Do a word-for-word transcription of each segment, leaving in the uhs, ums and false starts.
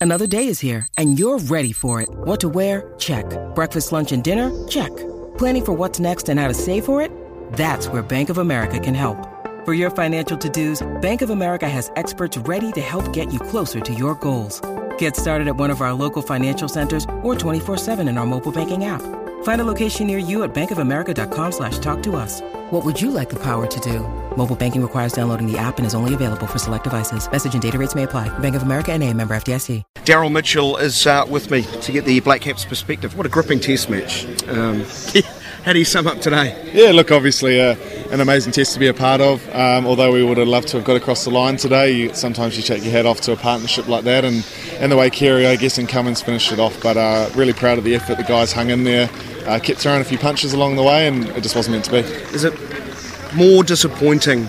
Another day is here, and you're ready for it. What to wear? Check. Breakfast, lunch, and dinner? Check. Planning for what's next and how to save for it? That's where Bank of America can help. For your financial to-dos, Bank of America has experts ready to help get you closer to your goals. Get started at one of our local financial centers or twenty-four seven in our mobile banking app. Find a location near you at bankofamerica.com slash talk to us. What would you like the power to do? Mobile banking requires downloading the app and is only available for select devices. Message and data rates may apply. Bank of America N A, member F D I C. Daryl Mitchell is uh, with me to get the Black Caps perspective. What a gripping test match. Um, how do you sum up today? Yeah, look, obviously uh, an amazing test to be a part of. Um, although we would have loved to have got across the line today, you, sometimes you take your hat off to a partnership like that, and, and the way Carey, I guess, and Cummins finished it off. But uh, really proud of the effort. The guys hung in there, uh, kept throwing a few punches along the way, and it just wasn't meant to be. Is it more disappointing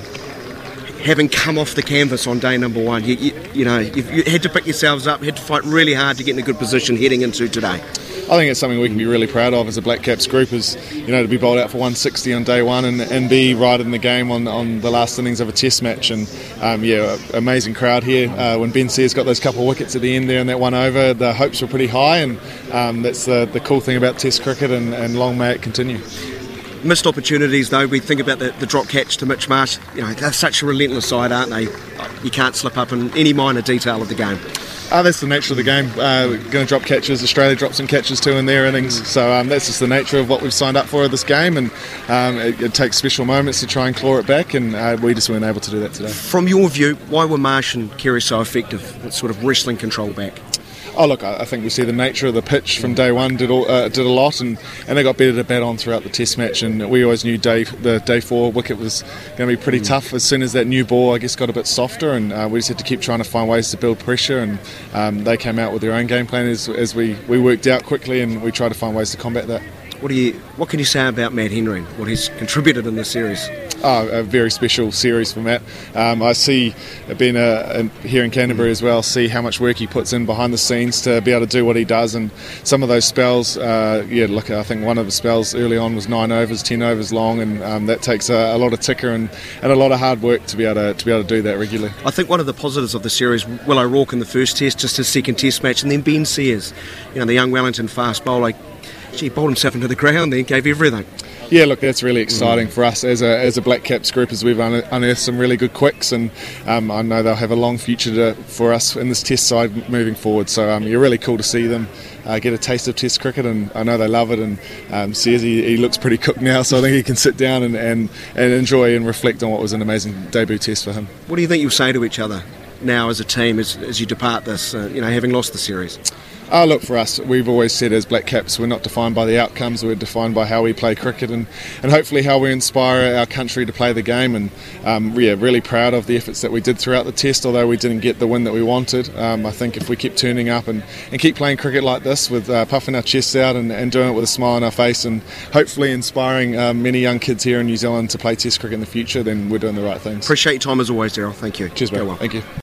having come off the canvas on day number one? You, you, you know, you've, you had to pick yourselves up, had to fight really hard to get in a good position heading into today. I think it's something we can be really proud of as a Black Caps group, is, you know, to be bowled out for one sixty on day one and, and be right in the game on, on the last innings of a test match. And um, yeah, amazing crowd here. Uh, when Ben Sears got those couple of wickets at the end there in that one over, the hopes were pretty high, and um, that's the, the cool thing about test cricket, and, and long may it continue. Missed opportunities though. We think about the, the drop catch to Mitch Marsh. You know, they're such a relentless side, aren't they? You can't slip up in any minor detail of the game. Oh, that's the nature of the game. Uh, we're going to drop catches. Australia drops some catches too in their innings. So um, that's just the nature of what we've signed up for this game, and um, it, it takes special moments to try and claw it back, and uh, we just weren't able to do that today. From your view, why were Marsh and Carey so effective at sort of wrestling control back? Oh look, I think we see the nature of the pitch from day one did all, uh, did a lot, and, and they got better to bat on throughout the test match, and we always knew day, the day four wicket was going to be pretty mm. tough as soon as that new ball, I guess, got a bit softer, and uh, we just had to keep trying to find ways to build pressure, and um, they came out with their own game plan as, as we, we worked out quickly, and we tried to find ways to combat that. What do you? What can you say about Matt Henry and what he's contributed in this series? Oh, a very special series for Matt. Um, I see, being a, a, here in Canterbury as well, see how much work he puts in behind the scenes to be able to do what he does. And some of those spells, uh, yeah, look, I think one of the spells early on was nine overs, ten overs long, and um, that takes a, a lot of ticker and, and a lot of hard work to be able to to be able to do that regularly. I think one of the positives of the series, Will O'Rourke in the first test, just his second test match, and then Ben Sears, you know, the young Wellington fast bowler. He bowled himself into the ground, then gave everything. Yeah, look, that's really exciting for us as a as a Black Caps group, as we've unearthed some really good quicks, and um, I know they'll have a long future to, for us in this test side moving forward. So um, you're really cool to see them uh, get a taste of test cricket, and I know they love it. And um, Sears, he, he looks pretty cooked now, so I think he can sit down and, and, and enjoy and reflect on what was an amazing debut test for him. What do you think you'll say to each other now as a team as, as you depart this, uh, you know, having lost the series? Oh, look, for us, we've always said as Black Caps, we're not defined by the outcomes, we're defined by how we play cricket, and, and hopefully how we inspire our country to play the game. And um, yeah, really proud of the efforts that we did throughout the test, although we didn't get the win that we wanted. Um, I think if we keep turning up and, and keep playing cricket like this, with uh, puffing our chests out and, and doing it with a smile on our face, and hopefully inspiring um, many young kids here in New Zealand to play test cricket in the future, then we're doing the right things. Appreciate your time as always, Daryl. Thank you. Cheers, mate. Well. Thank you.